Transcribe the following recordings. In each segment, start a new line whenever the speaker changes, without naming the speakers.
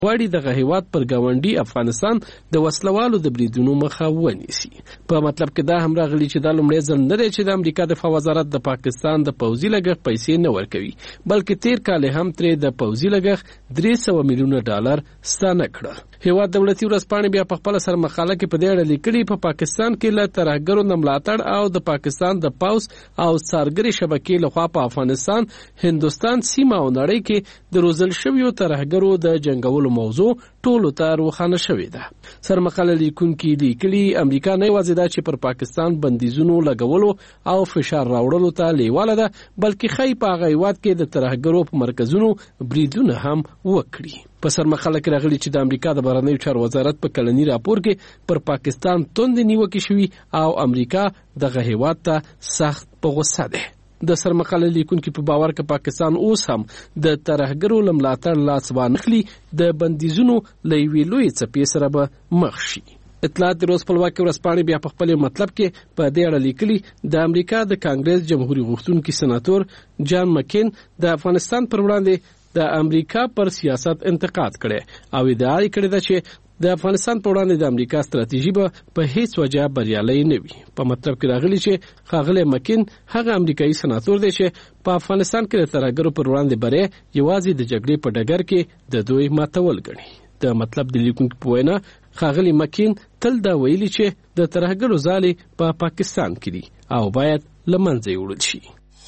غواړي دغه هیواد پر ګاونډي افغانستان د وسلوالو د بریدونو مخه ونیسي. په مطلب کې دا هم راغلی چې دا لومړی ځل نه دی چې د امریکا دفاع وزارت د پاکستان د پوځي لګښت پیسې نه ورکوي، بلکې تیر کال هم ترې د پوځي لګښت $300 میلیونه ستانه کړه. هیواد دولتي ورځپاڼې بیا په خپل سر مقاله کې په دې اړه لیکلي په پاکستان کې له ترهګرو نه ملاتړ او د پاکستان د پوځ او څارګري شبکې لخوا په افغانستان، هندوستان سیمه او نړۍ کې د روزل شویو ترهګرو د جنگولو موضوع ټولو ته روښانه شوې ده. سرمقاله لیکونکي لیکلي امریکا نه یوازې دا چې پر پاکستان بندیزونو لګولو او فشار راوړلو ته لیواله ده، بلکې ښایي په هغه هیواد کې د ترهګرو په مرکزونو بریدونه هم وکړي. په سرمقاله کې راغلي چې د امریکا د بهرنیو چارو وزارت په کلني راپور کې پر پاکستان توندې نیوکې شوي او امریکا دغه هیواد ته سخت په غوسه ده. د سرمقاله لیکونکو په باور کې پاکستان اوس هم د ترهګرو لملاتړ لاس وانخلي د بندیزونو لوی لوی څپې سره به مخ شي. اطلاعات د روز خپلواکي ورځپاڼې بیا په خپل مطلب کې په دې اړه لیکلي د امریکا د کانګرس جمهوریت غوښتونکي سناتور جان مکین د افغانستان پر وړاندې د امریکا پر سیاست انتقاد کړي او ادعا کړې ده چې د افغانستان په وړاندې د امریکا ستراتیژي به په هیڅ وجه بریالۍ نه وي. په مطلب کې راغلي چې ښاغلی مکین هغه امریکایي سناتور دی چې په افغانستان کې د ترهګرو پر وړاندې بری یوازې د جګړې په ډګر کې د دوی ماتول ګڼي. د مطلب د لیکونکو په وینا ښاغلی مکین تل دا ویلي چې د ترهګرو ځالې په پاکستان کې دي او باید له منځه یوړل شي.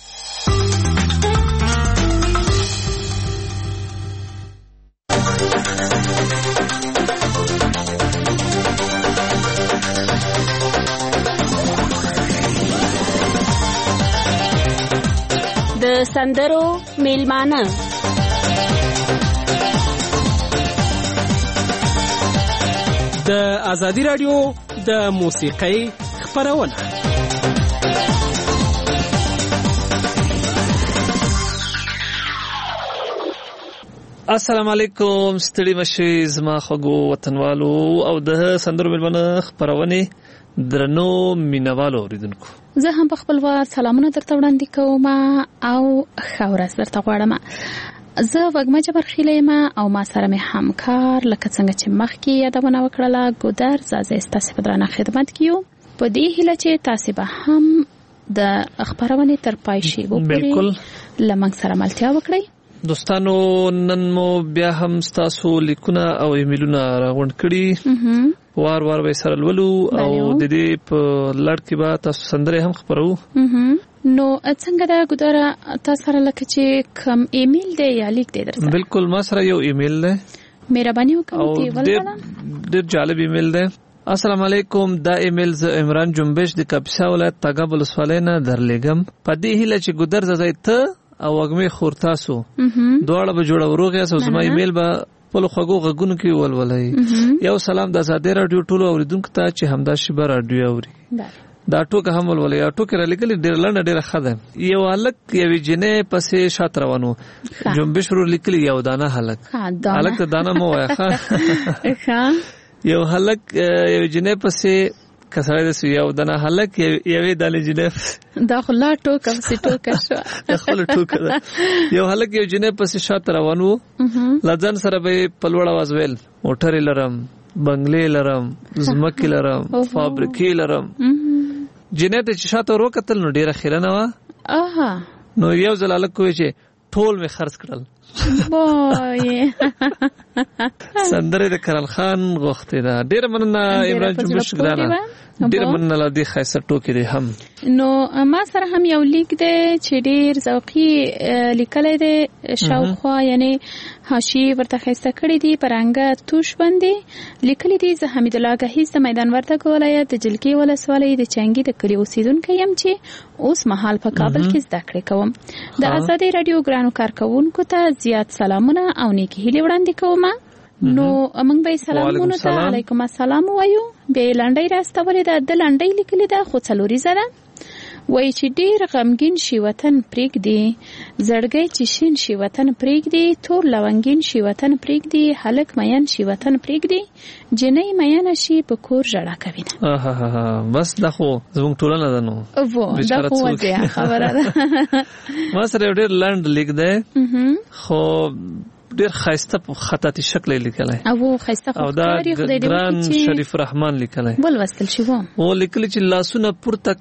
د سندرو میلمانه
د ازادي رادیو د موسیقۍ خپرونه. السلام علیکم، ستړي مشئ زما خوږو وطنوالو او د سندرو میلمانه خپرونې درنو مینوالو اوریدونکو.
زه هم په خپل وار سلامونه درته وړاندې کوم او ښه ورځ درته غواړم. زه وږمه جبرخیله یم او ما سره مې همکار لکه څنګه چې مخکې یادونه وکړله ګودر زازه ستاسو په درانه خدمت کې یو. په دې هیله چې تاسو به هم د خبرونه تر پای شي
بالکل
لمنګ سره ملتیا وکړئ.
دوستانو نن مو بیا هم تاسو لیکونه او ایمیلونه راغونډ کړي، وار وار به سره لولو او د دې په لړ کې به تاسو سندره هم خبرو.
نو څنګه دا ګودره تاسو سره لکه چې کوم ایمیل دی یا لیک دی درته؟
بالکل ما سره یو ایمیل دی،
مهرباني وکړئ ولولم.
ډېر جالب ایمیل دی. السلام علیکم، دا ایمیل ز عمران جنبش د کاپیسا ولایت تاګاب ولسوالۍ نه درلېږم. په دې هیله چې ګودر زای ته او وګمې خور تاسو دواړه به جوړ وروغه سو زما ایمیل به په خوږو غږونو کې ولولای. یو سلام د آزادۍ رادیو ټولو اوریدونکو ته چې همدا شبه رادیو اوري. دا ټوکه هم ولولای. ټوکه را لګلې ډېر لنډه ډېر ښه ده. یو هلک یوې جنې پسې شاته روانو، جنبش ورو لیکلی یو دانه هلک ته دانه مو وایه. یو هلک یو جنې پسې کسره د یو دانه هلک یوې دانه جنې
دا خو لا ټوکه پسې ټوکه شو.
دا خو لا ټوکه ده. یو هلک یو جنې پسې شاته روانو، لځن سره به په لوړ اواز ویل موټر لرم، بنگلې لرم، زمکې لرم، فابریکې لرم. جنې ته چې شاته ورو کتل نو ډیره خیرنه وه. نو یو ځل هلک وویل چې ټول مې خرڅ کړل. سندره د کرال خان غوښتې ده. ډیره مننه عمران جنبش ګرانه، ډیره مننه له دې ښایسته ټوکې دی هم.
نو ما سره هم یو لیک دی چې ډیر ذوقي لیکلی دی، شاوخوا یعنی حاشیې ورته ښایسته کړي دي، پرنګه توش باندې لیکلی دي. زه حمید الله ګهیز د میدان وردګ ولایت د جلګې ولسوالۍ د چنګي د کلي اوسیدونکی یم چې اوس مهال په کابل کې زده کړې کوم. د ازادۍ رادیو ګرانو کارکوونکو ته زیات سلامونه او نیکی هیلې وړاندې کوم. نو موږ به سلامونه ته علیکم السلام وایو. بیا لنډۍ راستولې ده، د لنډۍ لیکلې ده خو څلوریزه ده. وایي چې ډېر غمګین شي وطن پرېږدي، زړګی چې شین شي وطن پرېږدي، تور لونګین شي وطن پرېږدي، هلک مین شي وطن پرېږدي، جنۍ مینه شي په کور ژړا کوي نه.
بس دا خو زموږ ټولنه ده. نو
دا خو وځه خبره ده.
ما سره ډېر لنډ لیک دی خو
ډیر خاصه په خطاطي شکل لیکلای
او خاصه خو تاریخ د
ګران شریف رحمان لیکلای
بل وستل شو
او لیکل چې لاسونه پورته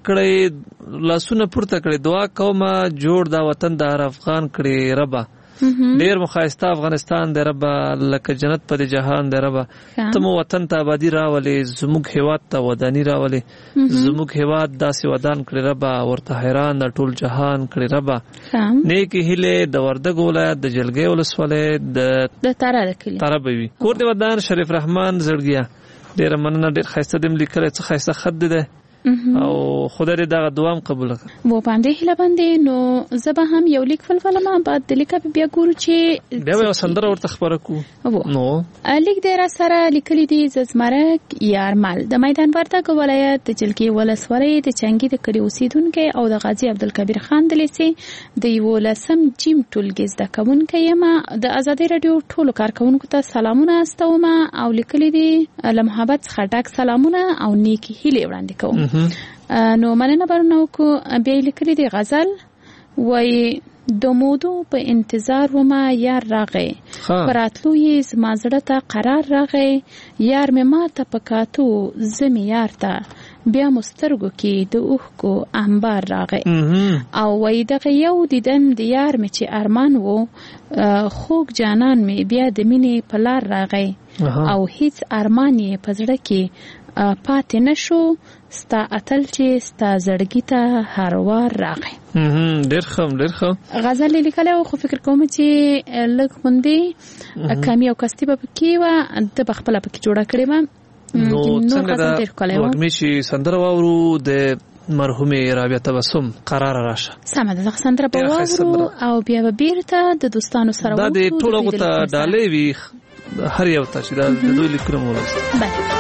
کړي دعا کومه جوړ دا وطن د هر افغان کړي ربا ډیر مخایسته افغانستان دی ربا لکه جنت په جهان دی ربا ته مو وطن ته آبادی راولې زموږ هیواد ته ودانی راولې زموږ هیواد داسې ودان کړي ربا ورته حیران د ټول جهان کړي ربا نیکی هیله د وردګ ولایت د جلګۍ ولسوالۍ د تاره بوي کور دی ودان شریف رحمان زړګیا ډیر مننه ډیر خاصه دم لیکل څه خاصه خط دی او خدای دې دا دعا قبول کړي
و باندې هله باندې نو زبا هم یو لیک فلفل ما بعد د لیک بیا ګورو چې
بیا یو سندره ورته خبره کو
نو لیک دې را سره لیکلي دي زمرک یارمل د میدان وردګ ولایت د جلګۍ ولسوالۍ د چنګي د کړي اوسیدونکو او د غازی عبدالکبیر خان د لیسي د یو لسم جیم ټولګي زده کوونکو یم د ازادي رادیو ټولو کارکونکو ته سلامونه استوم او لیکلي دي له محبت څخه ډک سلامونه او نیکی هیله وړاندې کوم نو مننه برنو کو بیا لیکلي دی غزل وای د مودو په انتظار وما یار راغې پراتلو یې زما زړه ته قرار راغې یار مې ما ته پکاتو زمي یار ته بیا مسترګو کې د اوښکو انبار راغې او وای دغه یو دیدن د یار مې چې ارمان وو خوږ جانان مې بیا د مینې په لار راغې او هیڅ ارمان یې په زړه کې پاتې نشو ستا اتل چې ستا زړګي ته هر وار راغی
ډېر ښه
غزل لیکلی خو فکر کوم چې لږ غوندې کمی او کستي به پکې وه ته به خپله پکې جوړه کړې وه
نو څنګه دا وږمې چې سندره واورو د مرحومې رابعه تبسم قرار راشه
سمه ده دغه سندره به واورو او بیا به بیرته د دوستانو سره
دا د ټولو هغو ته ډالۍ وي هر یو ته چې دا د دوی لیکونه مو ولوست
بله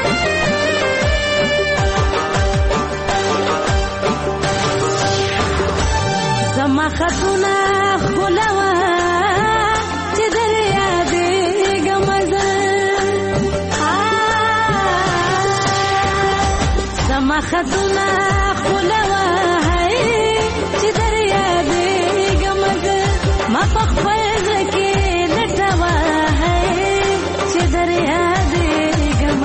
زما خطونه خلوه چې در یادېږم زما خطونه خلوه چې در یادېږم ما په خپل زړه کې لټوه چې در یادېږم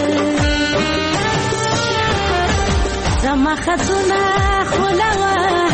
زما خطونه خلوه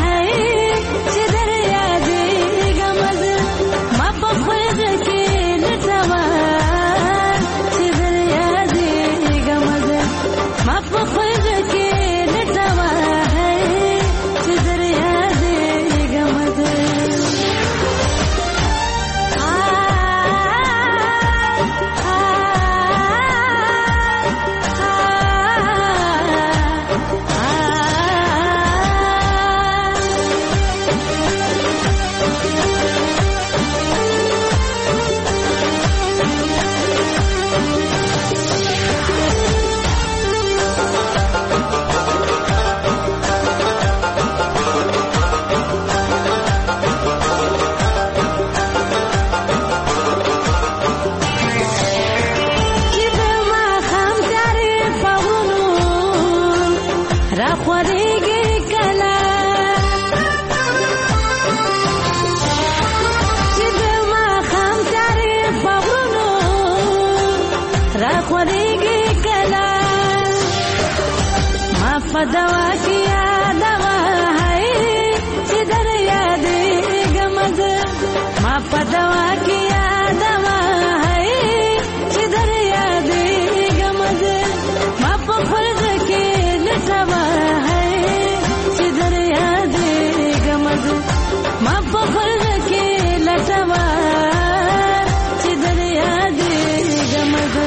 دوا کیا دوا ہے جدر یاد گمد ما پدوا کیا دوا ہے جدر یاد گمد ما پخرد کے لٹوا ہے جدر یاد گمد ما پخرد کے لٹوا جدر یاد گمد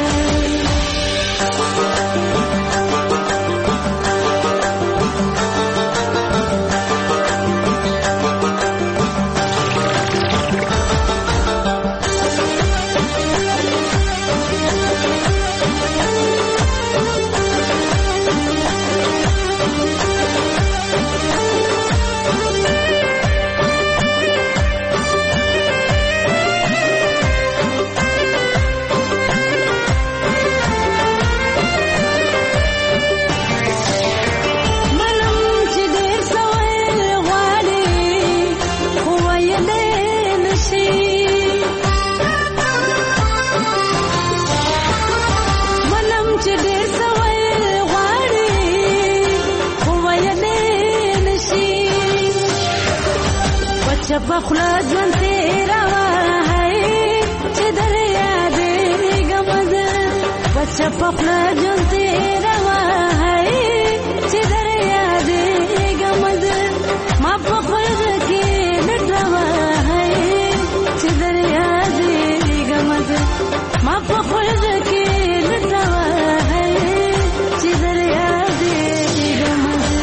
پخلا ژوند تیروا هی چې در یادېږم زه بچه پخلا ژوند تیروا هی چې در یادېږم زه ما په خوږه کې لټوه هی چې در یادېږم زه ما په خوږه کې لټوه هی چې در یادېږم زه.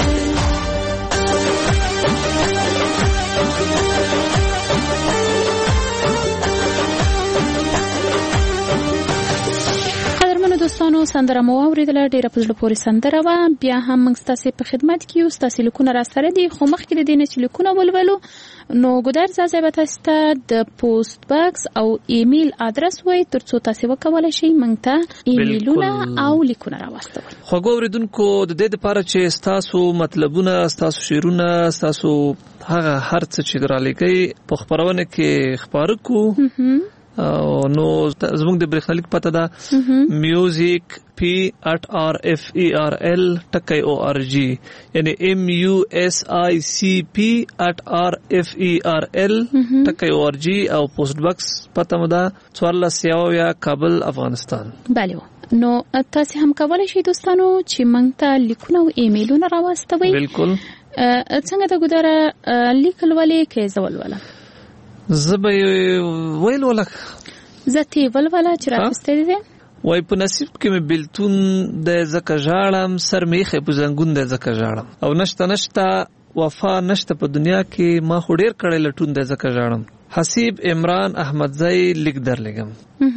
دوستانو سندره مو اوریدله ډیره په زړه پورې سندره وه. بیا هم موږ ستاسې په خدمت کې یو. ستاسې لیکونه راسره دي خو مخکې د دې نه چې لیکونه ولولو نو ګودر زازی به تاسو ته د پوسټ باکس او ایمیل ادرس وایي تر څو تاسو وکولای شئ موږ ته ایمیلونه او لیکونه راواستول.
خوږو اوریدونکو د دې لپاره چې ستاسو مطلبونه ستاسو شعرونه ستاسو هغه هر څه چې درالېږئ په خپرونه کې خپاره کو نو زموږ د برېښنالیک پته ده music@rferl.org یعنی musicp@rferl.org او پوسټ باکس پته مو ده 14 کابل افغانستان.
بله نو تاسو هم کولای شئ دوستانو چې موږ ته لیکونه او ایمیلونه راواستوئ.
بالکل
څنګه د ګودره لیکل ولې کې زولوله
زبې ویل ولک
زته ولوله چې راستې دي
وای په نصیب کې مې بلتون د زکه ژاړم سر میخه په زنګون د زکه ژاړم او نشته وفا نشته په دنیا کې ما خو ډیر کړي لټون د زکه ژاړم. حسیب عمران احمدزئی لیک درلګم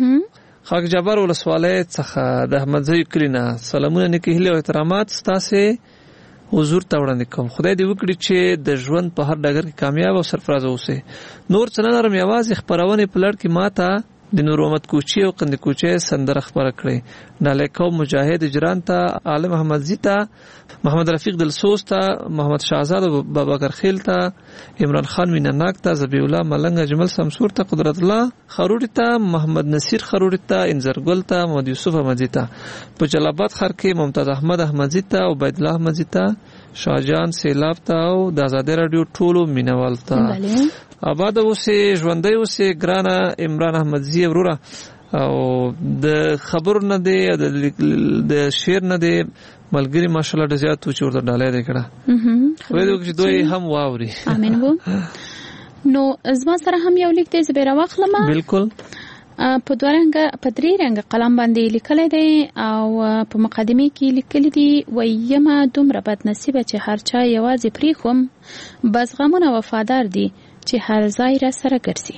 خاک جبر ولسواله څخه د احمدزئی کلینا سلامونه نکهله او احترامات ستاسو حضور ته وړاندې کوم. خدای دې وکړي چې د ژوند په هر ډګر کې کامیاب او سرفراز اوسئ. نور څه نه لرم یوازې خپرونه په لړ کې ماته د نور محمد کوچی او قند کوچی سندره خبره کړې. نالیکو مجاهد اجران ته عالم احمد زیتا محمد رفیق دلسوز ته محمد شاهزاد او باباکر خیل ته عمران خان مینناک ته زبی الله ملنګ اجمل سمسور ته قدرت الله خروړی ته محمد نصیر خروړی ته انزرګل ته محمد یوسف احمد زیتا په جلالآباد ښار کې ممتاز احمد احمد زیتا او عبید الله احمد زیتا شاهجان سیلاب ته او د آزادۍ رادیو ټولو مینوال ته آباد اوسې ژوندۍ اوسې ګرانه عمران احمدزي وروره او د خبر نه دی د شعر نه دی ملګری ماشاءالله ډېر زیات چې ورته ډالۍ دی کړه خو دې چې دوی هم واوري.
امين وو. نو زما سره هم یو لیک دی زبېره واخلم.
بالکل
په درې رنګ قلم باندې لیکل دی او په مقدمه کې لیکل دي ویما دومره بد نصیبه چې هر چا یوازې پریخوم بس غمونه وفادار دي چې هر ځای را سره ګرځي.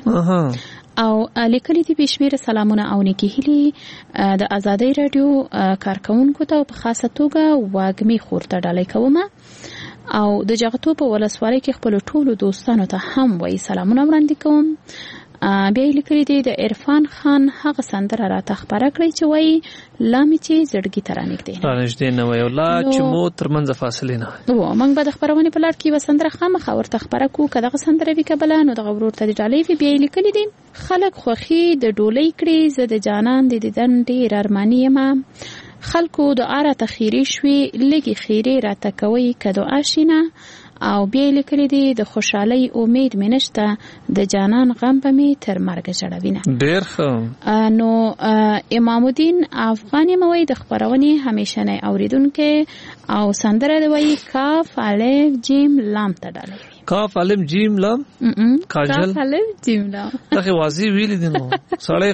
او لیکلي دي بشمیر سلامونه او نیکی هیلي د آزادۍ رادیو کارکونکو ته په خاصه توګه واګمي خورته ډالۍ کوم او د جغتو په ولسوالۍ کې خپل ټولو دوستانو ته هم وایي سلامونه وړاندې کوم. بیا لیکلي دي د عرفان خان هغه سندره راته خبره کړې چې وایي لا مې چې زړګي ته رانږدې
نه وایي لا چې مو ترمنځ فاصلې نه وي.
موږ به د خپرونې په لړ کې یوه سندره خامخا ورته خبره کړو که دغه سندره وي که بله نو دغه ورور ته د ډالۍ وي. بیا یې لیکلي دي خلک خوښي د ډولۍ کړي زه د جانان د دیدن ډېر ارماني یمه خلکو دعا راته خیرې شوې لږې خیرې راته کوئ که دعا شینه او بیا لیکلي دي د خوشحالۍ امید مې نشته د جانان غم به مې تر مرګه جوړوینه.
ډېر ښه.
نو امام الدین افغاني موي د خبرونې همیشنی اوریدونکو او سندره دی وایي کاف الف جیم لام ته ډالۍ
کاف الف جیم لام کاجل
کاف الف جیم لام
دغه واضح ویل دي نو سړی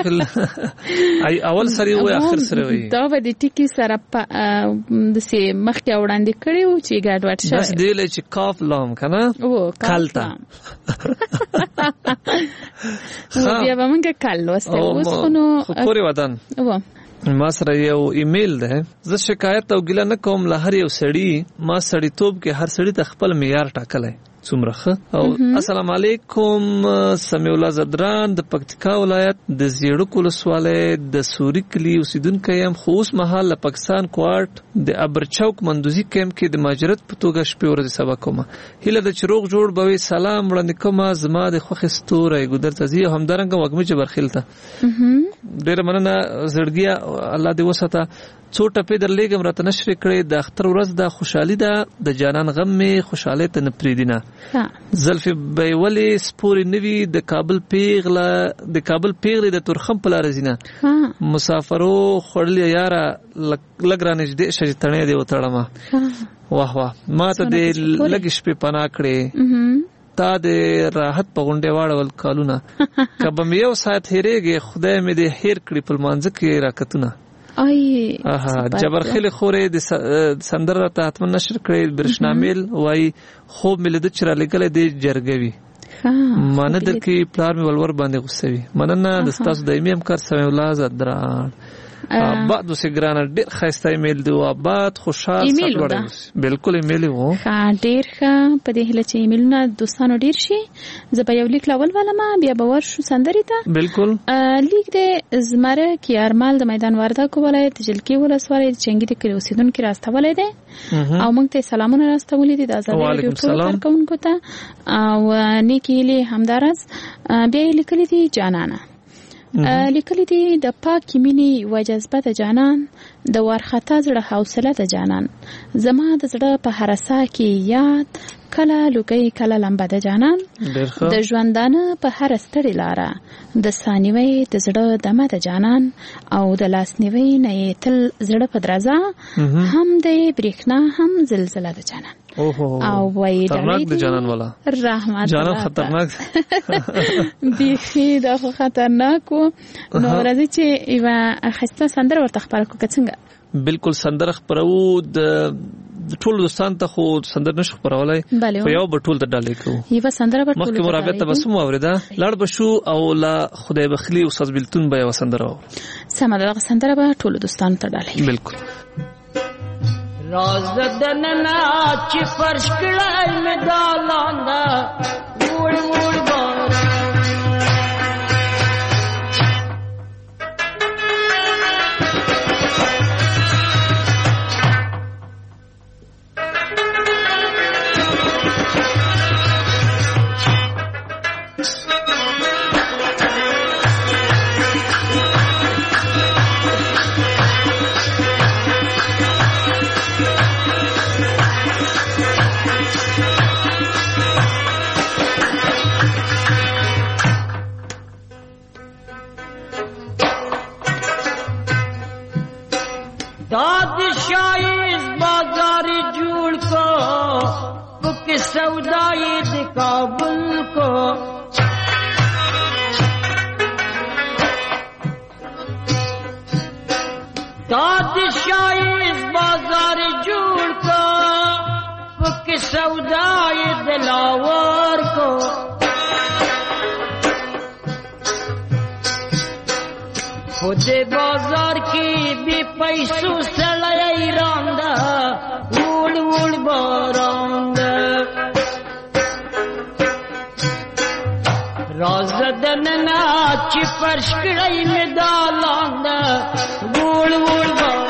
ای اول سره وي اخر سره وي
دا به د ټکی سره د سي مخکې وړاندې کړیو چې ګډوډ شوی
بس دی چې کاف لام کنه کالتا
بیا به موږ کال وسته اوس نو
خوري ودان ما سره یو ایمیل ده زه شکایت او ګیله نه کوم له هر یو سړی ما سړی توپ کې هر سړی ته خپل معیار ټاکلی څومره او السلام علیکم سمیع الله زدران د پکتیکا ولایت د زیړک ولسوالۍ د سوري کلی اوسیدونکی یم خو اوس مهال له پاکستان کوارټ د ابرچوک مندوزي کیمپ کې د مهاجرت په توګه شپې ورځې سبا کوم هیله د چروغ جوړ بوي سلام وړاندې کوم زما د خوښ ستوري ګودر تزي همدارنګ وګمې جبرخیل ته ډېر مننه زړګیا الله دې وساته څو ټپې درلېږم راته نشر کړې د اختر ورځ د خوشحالي ده د جانان غم می خوشاله ته نه پریدینه زلفي به ولې سپوري نوي د کابل پیغله د تورخم په لار زینه مسافرو خړلې یاره لګرانې دې شې تڼې دی وتړما واه واه ما ته دې لګ شپې پنا کړې تا د راحت په غونډه واړول کالونه کبه مې یو ساعت هېرېږي خدای مې دې هېر کړی په لمانځه کې راکتونه جبر خیلی خورې د سندره ته حتما نشر کړی برشنامیل وای خوب مې لید چې را لګلې د جرګوي مانه درکې پلار مې ولور باندې غوسوي مننه د تاسو دایمي همکار سمي الله زدران بعد وسه ګرانه ډېر خاصه ایمیل دی او بعد خوشحال سره بالکل ایمیل وو
ډېر ښه په دې هله چې ایمیلونه دوستانو ډېر شي زه به یو لیک لاول ولما بیا به ورشو سندري ته
بالکل
لیک د زمره کې ارمال د میدان وردګ ولایت جلکی ولسوالۍ چنګي د کلی اوسیدونکو راستولې ده او موږ ته سلامونه راستولې دي د آزاد رادیو ټول کارکونکو ته او نیکی له همدارز بیا لیکلي دي جانانه لیکلي دي د پاک مینې و جذبه د جانان د ورخطا زړه حوصله د جانان زما د زړه په هر سا کې یاد کله لوګي کله لمبه د جانان د ژوندانه په هر ستړي لاره د ثانیوي د زړه دمه د جانان او د لاسنیوي نه تل زړه په درزا هم د برېښنا هم زلزلہ د جانان او وای
خطرناک د جانان والا
رحمت
جانان خطرناک
بیخي دا خطرناک نو راځي چې ایوا خسته سندره ورته خبر کو څنګه
بالکل سندره خبرو د ټول دوستان ته خو سندر نشو خبرولای په یو بټول د ډالې کو
ایوا سندره په ټول
مخکې مرابطه بسم اوریدا لړ بشو او لا خدای بخلی او استاد بلتون به وسندره
سم دا سندره په ټول دوستان ته ډالې
بالکل
راز دننا چې فرش کړای مې دالاندا وړ وړ بار سودائی د کابل کو داد شاہی بازار جوڑ کو پک سودائی دلاور کو خود بازار کی بھی پیسوں سڑائی راندا وڑ وڑ باراندا رازدننا چې فرش کړی مې دالاندا وړ وړ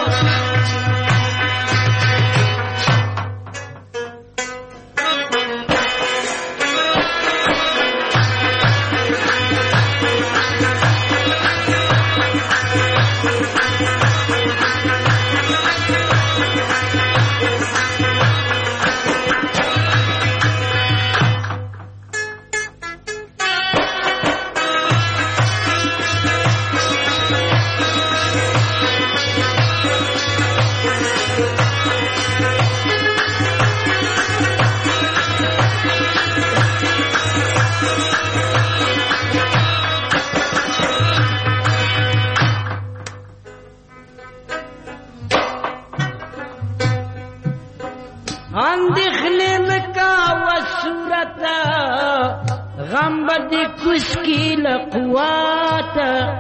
غم بدی کس کی لقوات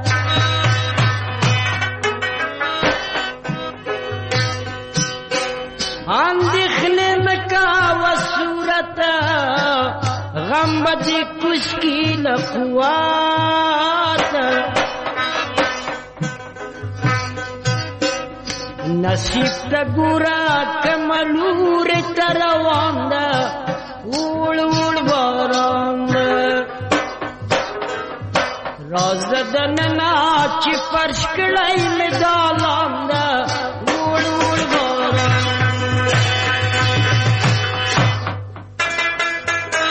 اندخل مکا و صورت غم بدی کس کی لقوات نصیب تا گورا کملور ترواندا وړ وړ باران رازدننا چې فرش کړای مې دالاندا وړ وړ باران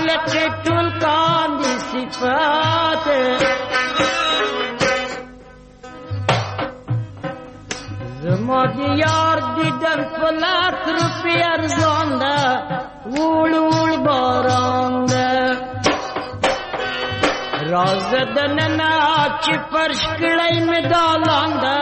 خلق ټول کاندي صفات زما دی یار دی در فلات روپی ارزان ده وړ وړ باران ده راز دننا چې فرش کړی مې دالان ده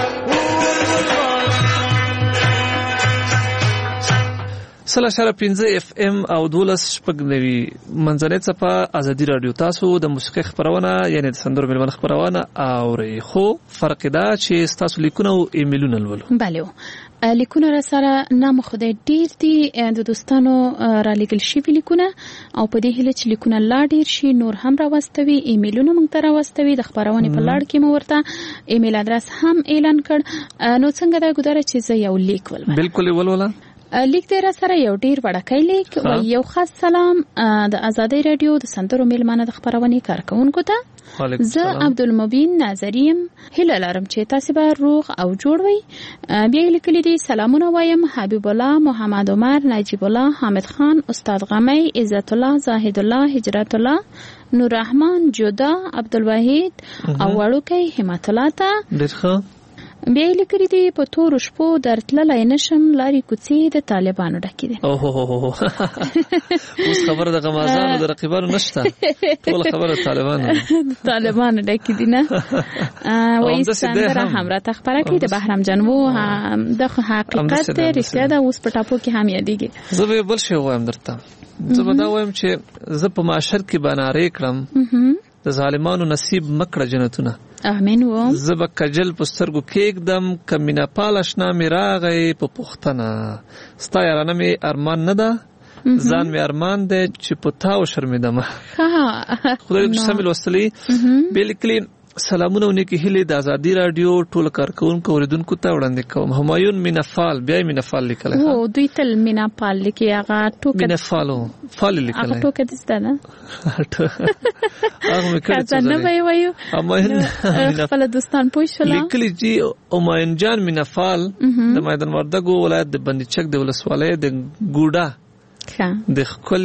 سلا شره 15 اف ام او 12.9 منځنۍ صفه ازادي رادیو تاسو د موسیقي خبرونه یعنی د سندرو ملمن خبرونه اوري خو فرق دا چې تاسو لیکونه او ایمیلونه لولو
بله لیکونه را سره نام خدای ډیر دي د دوستانو را لګل شي لیکونه او په دې هله چې لیکونه لا ډیر شي نور هم را واستوي ایمیلونه موږ ته را واستوي د خبرونه په لړ کې مو ورته ایمیل ادرس هم اعلان کړ نو څنګه دا ګذاره چې زه یو لیک ولولم
بالکل ولولا
لیک دې را سره یو ډیر وړکای لیک او یو خاص سلام د آزادۍ رادیو د سندرو میلمانه د خبرونه کارکونکو ته زه عبدالمبین ناظریم هیله لرم چې تاسو به روغ او جوړ وي بیا لیکلي دي سلامونه وایم حبیب الله محمد عمر نجیب الله حامد خان استاد غمی عزت الله زاهد الله هجرت الله نور رحمان جودا عبدالوحید او وړوکی همت الله ته
ډیره
بیا لیکلي دي په تور شپو درتللای نشم لاري کوڅې د طالبانو ډکې دي
اوس خبره د غمازانو د رقیبانو نشته ټول خبره طالبانو
ډکې دي نه وایي سندره هم را تخبره کوي د بهرام جنو د حقیقت رښتیا ده اوس په ټاپو کې هم یادېږي
زه به بل شی وایم درته زه به دا وایم چې زه په معاشر کې بنارې کړم د ظالمانو نصیب مکړه جنتونه
امين و
زب کجل پسترګو کېږدم کمینا پالشنا می راغی په پختنه ستا یارانه می ارمان نه ده ځان می ارمان ده چې پتا و شرمیدم خدای دې سمې لوستلې بالکل سلامونه ونکي هلي د آزادي رادیو ټول کارکونکو اوریدونکو ته وړاندې کوم همایون مینفال بیا مینفال لیکل
او دوی تل مینفال لیکي هغه ټوک
مینفالو فال لیکل
هغه ټوک دې ستنه
هغه مې کړی
څه نه وایو همایون خپل دوستان پوښتنه
لیکلي چې همایون جان مینفال د میدان وردګو ولایت د بندیچک د ولسوالۍ د ګوډا د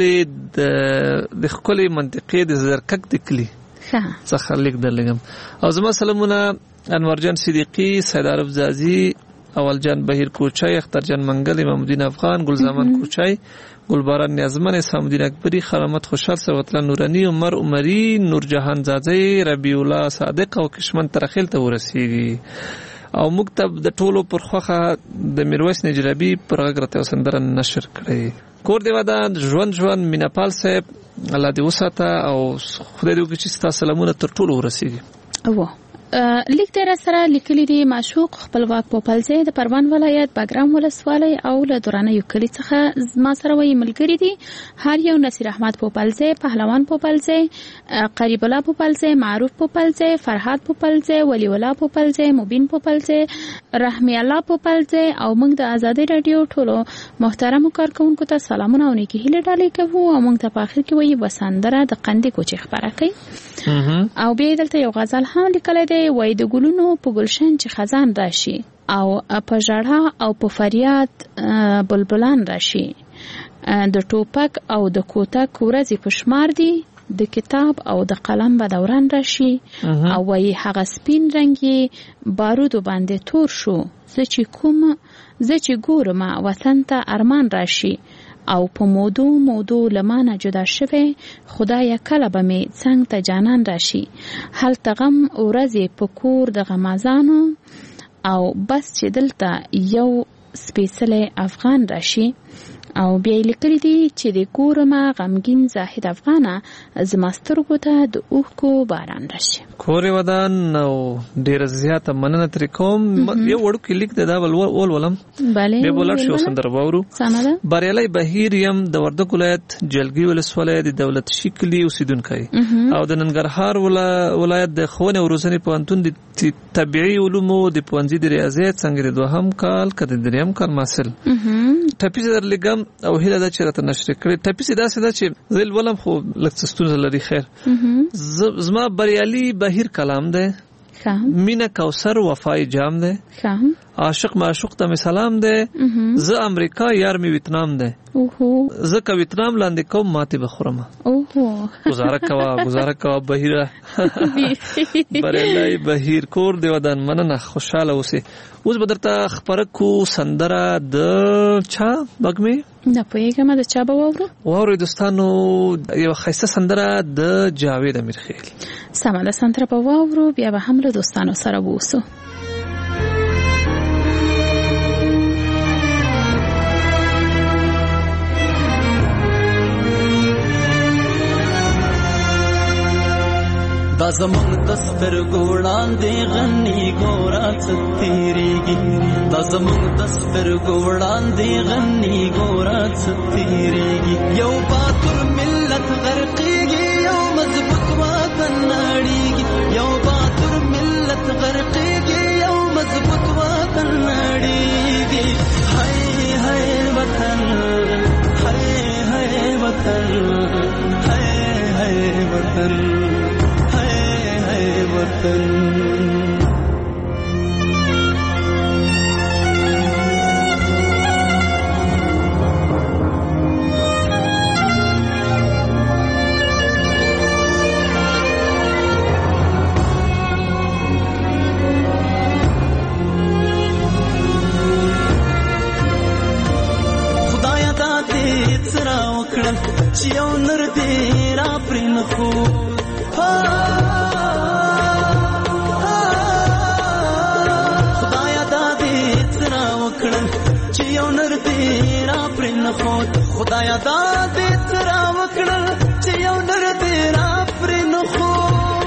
خپل منطقې د زرکک د کلی څخه لیک درلګم او زما سلامونه انور جان صدیقی سید عرب زازی اول جان بهیر کوچای اختر جان منګل امام الدین افغان گلزمان کوچای گلباران نیازمن اسلام الدین اکبری خرامت خوشحال ثروتلا نورانی عمر عمری نور جهان زازی ربیع الله صادق او کشمن ترخیل ته ورسیږي او مکتب د ټولو پرخوخه د میرویس نجربی پر غږرته سندره نشر کړي کور دی ودان ژوند میناپال صاحب الله دې وساته او خدای دې وکړي چې تاسو سلامونه تر ټولو ورسیږي
او لیک دې را سره لیکلي دي معشوق خپلواک پوپلځي د پروان ولایت باګرام ولسوالۍ او له دورانه یو کلی څخه ما سره وایي ملګری دي هر یو نصیر احمد پوپلځي پهلوان پوپلځي قریب الله پوپلځي معروف پوپلځي فرحات پوپلځي ولی الله پوپلځي مبین پوپلځي رحمی الله پوپلځي او موږ د آزادۍ رادیو ټولو محترم کارکونکو ته سلامونه او نیکی هیله ډالۍ کوو او موږ ته په اخر کې وایي وسندره د قندې کوچې خبره کوي او بیا دلته یو غزل هم لیکلی دی وای د ګلونو په گلشن چې خزان راشي او په ژړا او په فریاد بلبلان راشي د ټوپک او د کوتک ورځې په شمار دي د کتاب او د قلم به دوران راشي او وای هغه سپین رنګي بارودو باندې تور شو زه چې ګورم وطن ته ارمان راشي او په مودو لمانه جدا شوه خدای کله به می څنګه ته جانان راشي هلته غم ورځې په کور د غمازانو او بس چې دلته یو سپیڅلی افغان راشي او بیا لیکلي دي چې د کورما غمگین زاهد افغانه زما سترګو ته د اوښکو باران راشي
کورې ودان او ډېره زیاته مننه ترې کوم یو وړوکی لیک دی دا ولولم بیا به ولاړ شو سندره واورو بریالی بهیر یم د وردګ ولایت جلګي ولسوالۍ د دولت شي کلي اوسېدونکی او د ننګرهار ولایت د ښوونې او روزنې پوهنتون د طبیعي علومو د پوهنځي د ریاضیات څانګې د دوهم کال که د درېیم کال محصل ټپي درلګم او هیله ده چې راته نشر کړي ټپي داسې ده چې زه ولم خو لږ ستونزه لري خیر زما بریالي بهیر کلام دی مینه کوثر وفای جام ده عاشق معشوق ته سلام ده زه امریکا یار می ویتنام ده زه که ویتنام لاندې کوم ماته بخورم گزاره کوا بهیره برلای بهیر کور دی ودان مننه خوشاله اوسې اوس به درته خبره کو سندره د چا بګمې
نه پوهېږم د چا به
واورئ دوستانو یو ښایسته سندره د جاوید امیرخیل
سمه ده سندره به واورو بیا به هم له دوستانو سره بوسو
دا زمونږ د سترګو وړاندې غني ګوره څه تېرېږي دا زمونږ د سترګو وړاندې غني ګوره څه تېرېږي یو باتور ملت غرقېږي یو مضبوط وطن نړېږي یو باتور ملت غرقېږي یو مضبوط وطن نړېږي هی هی وطن هی هی وطن هی هی وطن وطن خدایا دا دې څرا وکړم چې یو نر دې را پرې نه خو چې یو نر دې را پرې نه خود خدایا دا دې څرا وکړل چې یو نر دې را پرې نه خود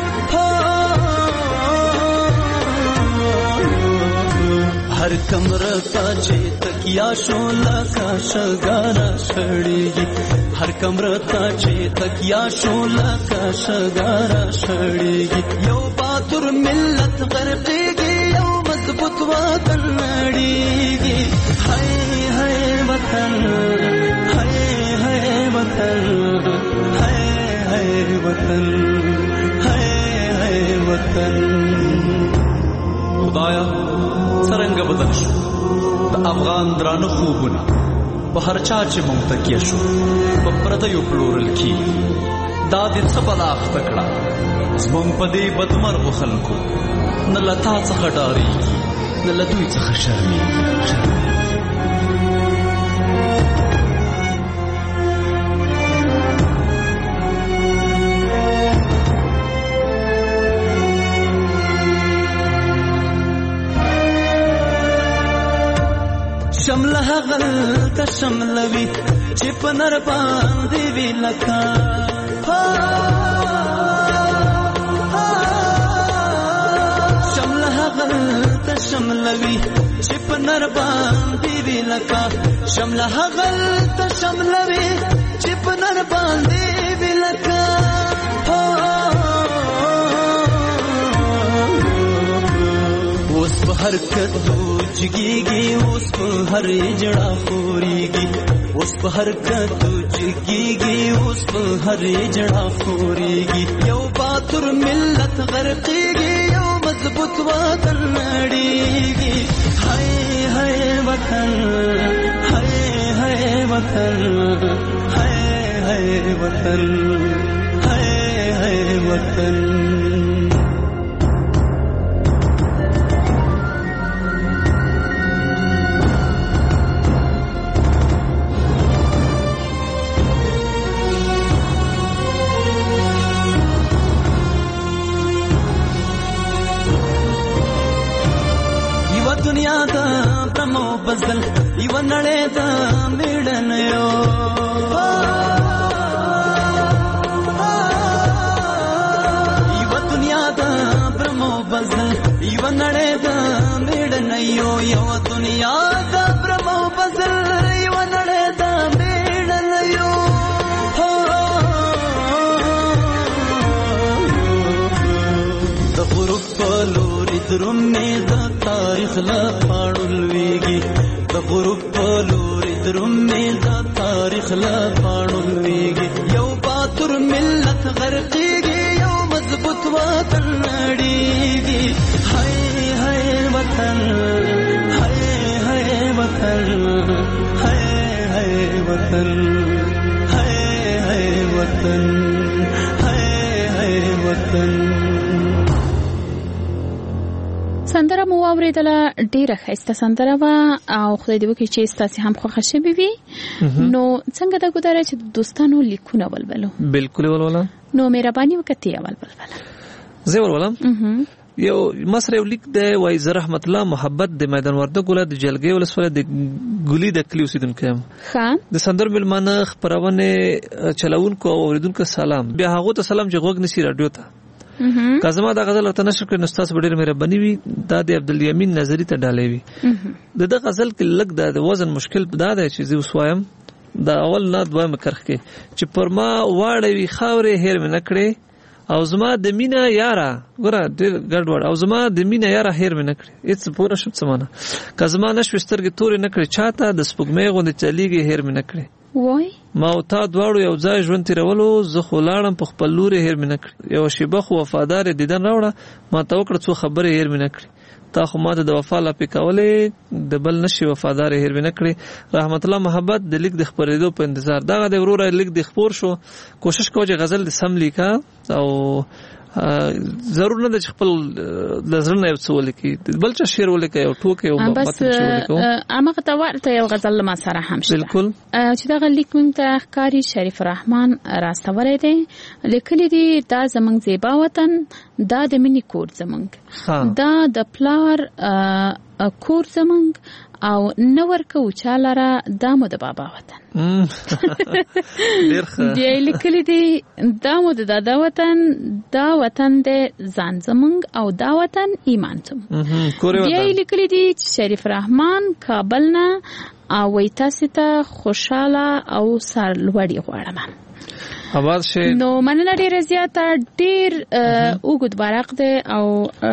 هر کمره ته چې تکیا شو لکه شګاره شړېږي هر کمره ته چې تکیا شو لکه شګاره شړېږي یو باتور ملت غرقېږي یو مضبوط وطن نړېږي هی هی وطن هی هی وطن هی هی وطن هی هی وطن خدایا څرنګه بدل شو د افغان درانه خوبونه په هر چا چې مونږ تکیه شو په پردیو پلورل کېږي دا دې څه بلا اخته کړه زمونږ په دې بدمرغو خلکو نه له تا څخه ډارېږي نه له دوی څخه شرمېږي شمله هغلته شملوي چې په نر باندې وي لکه شمله هغلته شملوي چې په نر باندې وي لکه شمله هغلته شملوي چې په نر باندې وي لکه اوس په هر کدو جګیږي اوس په هر جړه خوريږي اوس په هر کدو جګیږي اوس په هر جړه خوريږي یو باتور ملت غرقېږي یو مضبوط وطن نړېږي هی هی وطن هی هی وطن هی هی وطن هی هی وطن دنیا دا برمو بزل یو نړۍ دا میړنیو یو دنیا دا برمو بزل یو نړۍ دا میړنیو یو دنیا دا برمو بزل یو نړۍ دا میړنیو د غروب په لوري درومې د تاریخ لا پاړل ویږي د غروب په لوري درومې د تاریخ لا پاړل ویږي یو باتور ملت غرقېږي یو مضبوط وطن نړېږي
वतन हाय वतन हाय वतन हाय वतन हाय वतन.
سندره مو اوریدله ډیره ښایسته سندره وه او خدای دې وکړي چې ستاسې هم خوښه شوې وي. نو څنګه دا ګودره چې دوستانو لیکونه ولولو؟
بالکل ولولم.
نو مهرباني وکړه ته اول ولوله.
زه ولولم. یو مصر یو لیک دی وایي زه رحمت الله محبت د میدان وردګ ولایت د جلګۍ ولسوالۍ د ګولي د کلي اوسېدونکی یم. د سندرو مېلمانه خپرونې چلوونکو او اورېدونکو سلام. بیا هغو ته سلام چې غوږ نیسي راډیو ته. که زما دا غزل ورته نشر کړي نو ستاسو به ډېره مهرباني وي. دا د عبدالیمین نظري ته ډالۍ وي. د ده غزل کې لږ د وزن مشکل دا دی چې زه اوس وایم دا اول نه دویمه کرښه کې چې پر ما واړوي خاورې هېر مې نه کړې او زما د مینه یاره ګوره ډېر ګډوډ او زما د مینه یاره هېر مې نه کړې. هېڅ پوره شم څه مانه که زما نشوې سترګې تورې نه کړې چاته د سپوږمۍ غوندې چلیږي هېر مې نه کړې.
وای
ما او تا دواړو یو ځای ژوند تېرولو زه خو لاړم په خپل لورې هېر مې نه کړې. یوه شېبه خو وفادار دیدن راوړه ما ته وکړه څو خبرې هېر مې نه کړې. تا خو ما ته د وفا لاپې کولې د بل نشي وفادار هېر مې نه کړې. رحمت الله محبت د لیک د خپرېدو په انتظار. دغه د وروره لیک د خپور شو. کوشش کوه چې غزل د سم لیکه او ضرور نه ده چې خپل د زړه نه یو څه ولیکي بل چا شعر ولیکه یو ټوکې او
بس هماغه ته ورته یو غزل ما سره هم شته.
بالکل
چې دغه لیک موږ ته ښکاري شریف الرحمن راستولی دی. لیکلی دی دا زموږ زیبا وطن دا د مینې کور زموږ دا د پلار کور زموږ او نور کو چالره دا مو د بابا وطن.
ډیر ښه.
بیا لیکلی دی دا مو د دادا وطن دا وطن د ځان زموږ او دا وطن ایمان زموږ. بیا لیکلی دی شریف الرحمن کابل نه او وایي تاسې ته خوشحاله او سرلوړي غواړم.
آباد شي.
نو مننه ډیره زیاته ډیر اوږد ورق دی او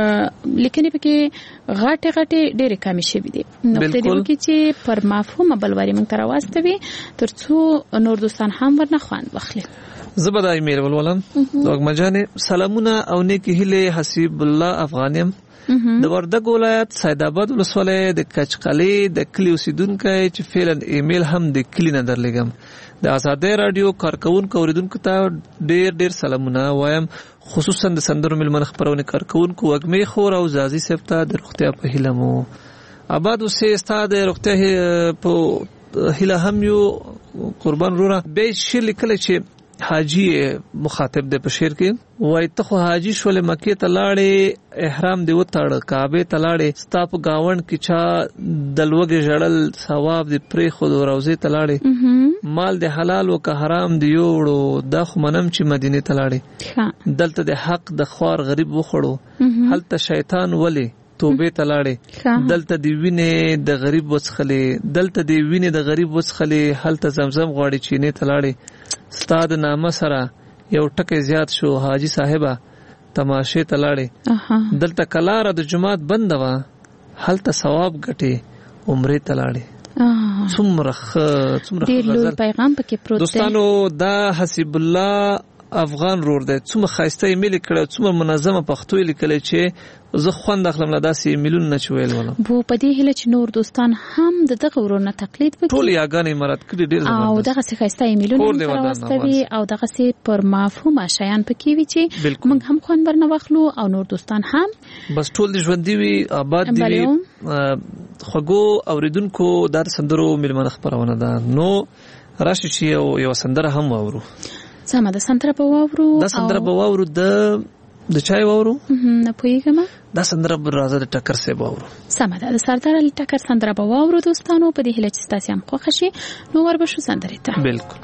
لیکنې پکې غټې غټې ډېرې کمې شوي دي. نو خدای دې وکړي چې پر مفهومه بلوري موږ ته راواستوي تر څو نور دوستان هم ورنه خوند واخلي.
زه به دا ایمیل ولولم. دوږمه جانې سلامونه او نیکې هیلې حسیب الله افغان یم د وردګ ولایت سید آباد ولسوالۍ د کچقلې د کلي اوسېدونکی چې فعلا ایمیل هم د کلي نه درلېږم. د ازادۍ راډیو کارکوونکو اوریدونکو ته ډېر ډېر سلامونه وایم خصوصا د سندرو مېلمنه خپرونې کارکوونکو وږمې خور او زازي صاحب ته د روغتیا په هیله مو آباد اوسې. ستا د روغتیا په هیله هم یو قربان وروره. بیا شعر لیکلی چې حاجی مخاطب دی په شعر کې وایي ته خو حاجي شولې مکې ته لاړې احرام دې وتاړه کعبې ته لاړې ستا په ګاونډ کې چا د لوږې ژړل ثواب دې پرېښود روضې ته لاړې مال دې حلال و که حرام دې یوړو دا خو منم چې مدینې ته لاړې دلته د حق د خوار غریب وخوړو هلته شیطان ولې توبې ته لاړې دلته دې وینې د غریب وڅښلې دلته دې وینې د غریب وڅښلې هلته زمزم غواړي چینې ته لاړې ستا د نامه سره یو ټکی زیات شو حاجی صاحبه تماشې ته لاړې دلته کلاره د جماعت بنده وه هلته ثواب ګټې عمرې ته لاړې. څومره
ډېر لوی پیغام پکې پروت دی
دوستانو. دا حسیب الله افغان رور دی څومره ښایسته ایمیل یې کړی څومره منظمه پښتو یې لیکلی چې زه خوند اخلم له داسې ایمیلونو نه چې ویل ولم.
په دې هیله چې نور دوستان هم د دغه ورور نه تقلید وکړي
ټول یاګانې مراد کړي ډېر زبردست
او دغسې ښایسته ایمیلونه موږ ته راواستوي او دغسې پر مفهومه شیان پکې وي چې موږ هم خوند ورنه واخلو او نور دوستان هم
بس ټول دې ژوندي وي آباد دې وي. خوږو اورېدونکو دا د سندرو مېلمنه خپرونه ده نو راشي چې یو سندره هم واورو.
سمه ده سندره به واورو.
دا سندره به واورو د چای واورو
نه پوهېږم.
دا سندره به راځه د ټکر صاحب واورو.
سمه ده د سردار علي ټکر سندره به واورو دوستانو په دې هیله چې ستاسې هم خوښه شي. نو وربشو سندرې ته.
بالکل.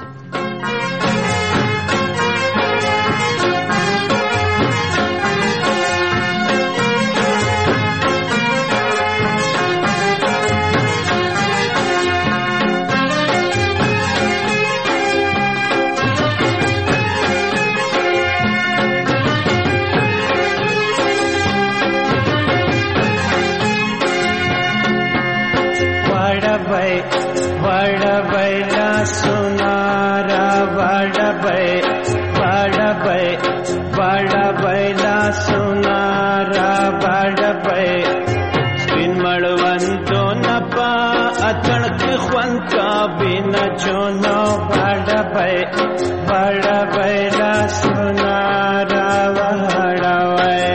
خوان کا بنا جونو بڑا بیلا سنا را وڑا وے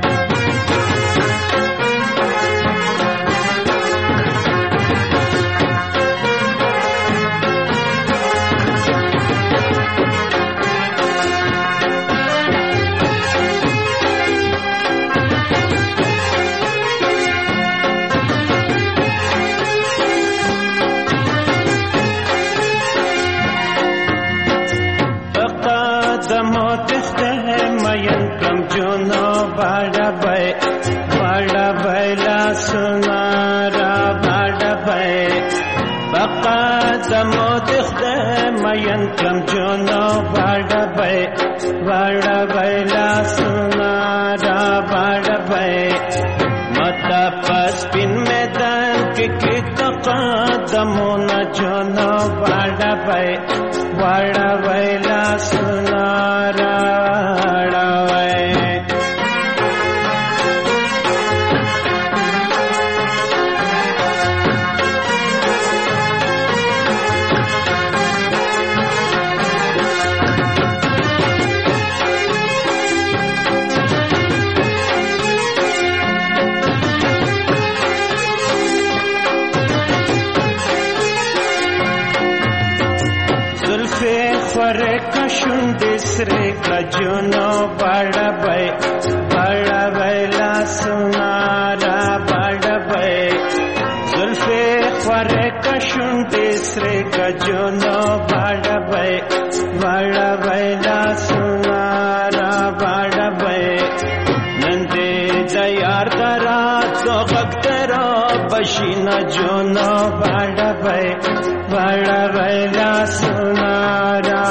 بڑا بیلا سنارا بڑا بے بقا دمو دختے مین کم جونو بڑا بیلا سنارا بڑا بے متا پس پن میدان کی تقا دمو نا جونو بڑا بیلا سنارا بڑا بے दूसरे का जुनो बड़ा बैला सुनारा बड़ा बै जुल्फे ख्वारे कशुन दूसरे का जुनो बड़ा बैला सुनारा बड़ा बै नंदे दयार करा तो गक्तरो बशीना जुनो बड़ा बैला सुनारा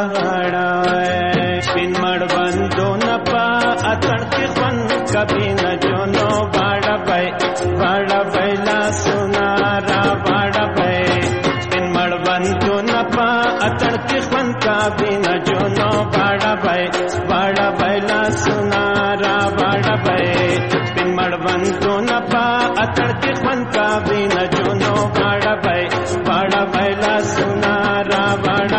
कभी न जोनो बड़ा बैला सुनारा बड़ा बै इन मड़बंदो न पा अतड़ के फन कभी न जोनो बड़ा बैला सुनारा बड़ा बै इन मड़बंदो न पा अतड़ के फन कभी न जोनो बड़ा बैला सुनारा बड़ा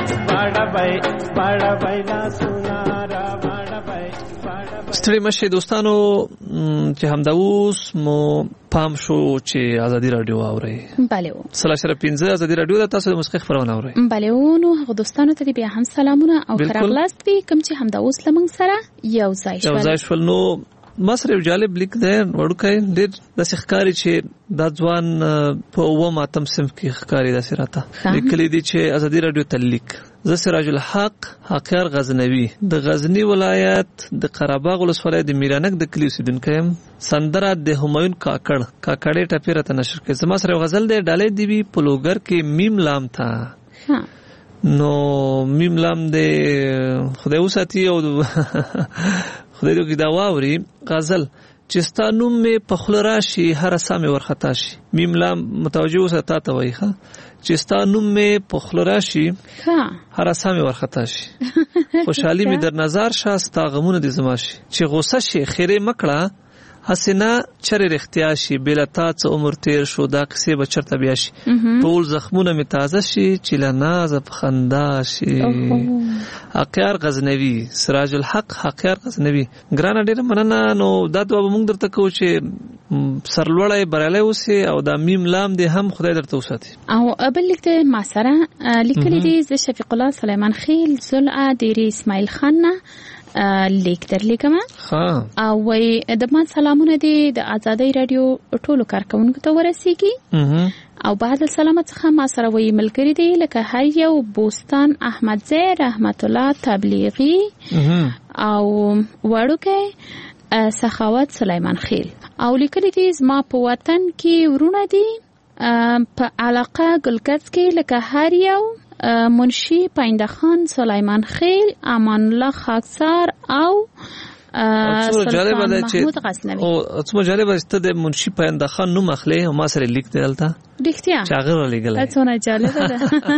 बैला सुनारा बड़ा बै
ستړي مشه دوستانو چې همدا اوس مو پام شو چې ازادي رادیو اوري
بله
315 ازادي رادیو د تاسو د موسیقي خبرونه اوري
بله نو هغه دوستانو ته بیا هم سلامونه او خراغلاست وی کوم چې همدا اوس لمن سره یو ځای شول نو مصر یو جالب لیک دی ورکه ډېر د ښکاری چې د ځوان په و ماتم سم کې ښکاری د سراته لیکلي دي چې ازادي رادیو تلیک ز سراج الحق حقیار غزنوی د غزنی ولایت د قرهباغ ولسوالۍ د میرانک د کلی اوسیدونکی سندره د همایون کاکړې ټپیره ته نشر کړي زما سره غزل دی ډالې دی وی پلوګر کې میم لام تا نو میم لام د خدای وساتي او خدای دې دا واوري غزل چستانوم می پخلراشي هر سامي ورختا شي میم لام متوجه وساته ته وای ښه چستانوم می پخلراشي هر سامي ورختا شي خوشحالي می در نظر شاستا غمونه دي زماشي چې غوسه شي خیره مکړه حسنا چر رختیا شي بلتا څ عمر تیر شو دا قصه بچرته بیا شي ټول زخمونه می تازه شي چې لناز بخندا شي حقیار غزنوی سراج الحق حقیار غزنوی ګرانه ډیره مننه نو دا دوه موږ درته کو چې سرلوړی برالای اوسه او دا میم لام دی هم خدای درته وساتي او ابل لیکته ما سره لیکلي دي ز شفیق الله سلیمان خیل زلعه دیری اسماعیل خان لیک در لیکم او وای د ما سلامونه دي د ازادي رادیو ټولو کارکونکو ته ورسیږي او بعد سلامت څخه ما سره وی ملګری دی لکه هر یو بوستان احمد زی رحمت الله تبلیغی او وړوکه سخاوت سلیمان خیل او لیکلي دي زما په وطن کې ورونه دي په علاقه ګلګز کې لکه هر یو منشی پاینده خان سلیمان خیل امان الله خاکسار او سلطان محمود غزنوی
او څومره جالب است د منشی پاینده خان نوم اخلي او ما سره لیک دلته
ډیختیا
چاغره لګل
څونه جالب ده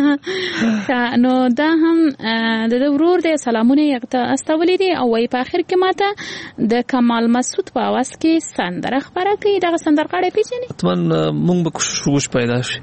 نو دا هم د ورور د سلامونه یغته استولې دي او په اخر کې ماته د کمال مسعود په आवाज کې سندره خبره کوي دا سندرغاړي پیژني
تمن مونږ به کوشش پیدا شي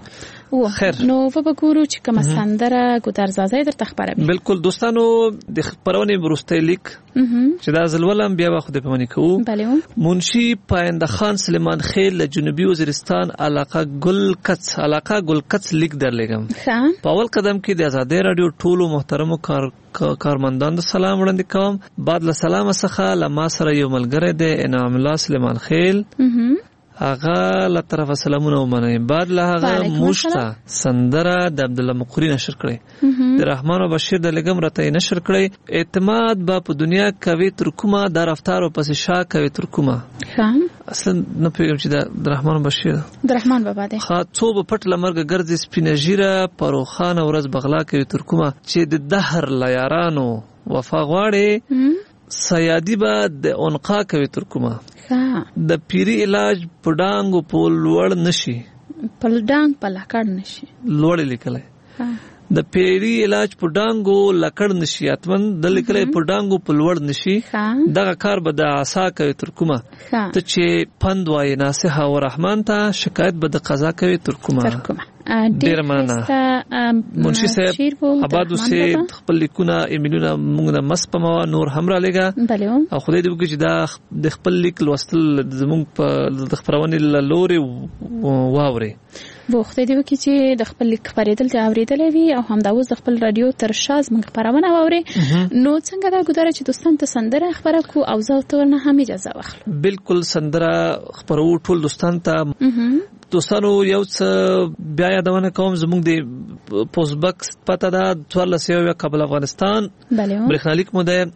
خیر
نو وګورو چې کوم سندره ګودرزازی در تخبره
بالکل دوستانو د خبرونه ورسته لیک چې دا زلولم بیا واخد په منی کوو
بله
منشي پاینده خان سلیمان خیل له جنوبي وزیرستان علاقه ګلکڅ لیک درلګم په اول قدم کې د آزادۍ رادیو ټولو محترمو کارمندان د سلام وړاندې کوم بعد له سلام څخه لما سره یو ملګری دی انعام الله سلیمان خیل هغه له طرفه سلامونه ومني بعد له هغه مشتا سندره د عبد الله مقری نشر کړي د رحمان او بشیر د لګم رته نشر کړي اعتماد با په دنیا کوي تر کومه د رفتار او پس شا کوي تر کومه اصلا نه پیږم چې د رحمان بشیر
د رحمان بابا دی
خاطو په پټ لمرګ ګرځي سپینجیره پروخان ورځ بغلا کوي تر کومه چې د دهر لیارانو وفا غواړي سیادی با د انقا کوي تر کومه د پیری علاج پډانګو په لوړ نشي
پلډانګ په لکړ نشي
لوړ لیکلای د پیری علاج پډانګو لکړ نشي اتمن د لیکلای پډانګو په لوړ نشي دغه کار به د عصا کوي تر کومه ته چې پند وای ناصح او رحمان ته شکایت به د قضا کوي تر کومه ډیر مننه منشي صاحب آبادو سه خپل لیکونه ایمیلونه موږ د مسپما نور هم را لګا او خدای دې وکړي چې دا د خپل لیک لوستل زموږ په د خبرونه لوري واوري
وخت دی چې د خپل لیک خبرېدل ته اوریدلې وي او هم دا اوس د خپل رادیو تر شاز موږ خبرونه واوري نو څنګه دا ګذاره چې دوستان ته سندره خبره کو او زه ته نه هم اجازه واخلم
بالکل سندره خبرو ټول دوستان ته دوستانو یو څه بیا یادونه کوم زموږ د پوسټ باکس پته دا 14 کابل افغانستان برخلیک مو ده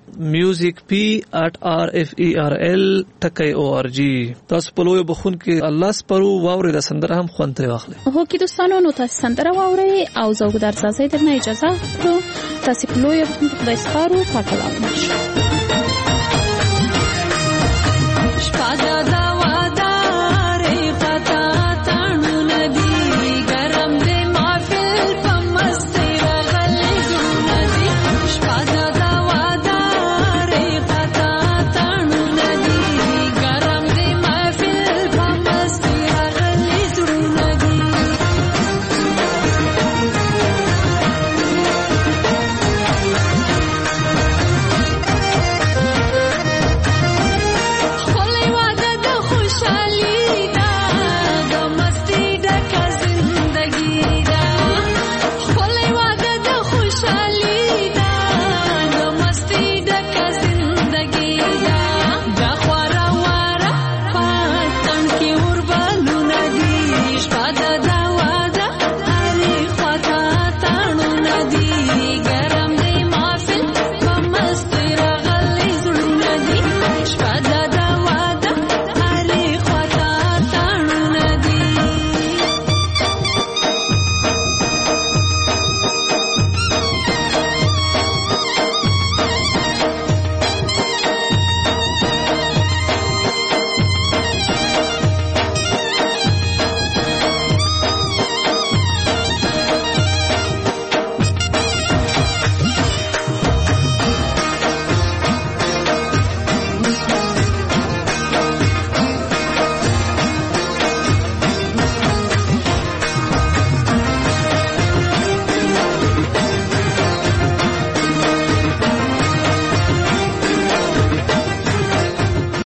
music@rferel.org تاسو په لوی بخون کې الله سپرو واوري د سندره هم خوند تر واخلي
هو کې دوستانو نو تاسو سندره واوري او زوګدار سازي درنه اجازه کړو تاسو په لوی بخون کې د اسپارو پاکه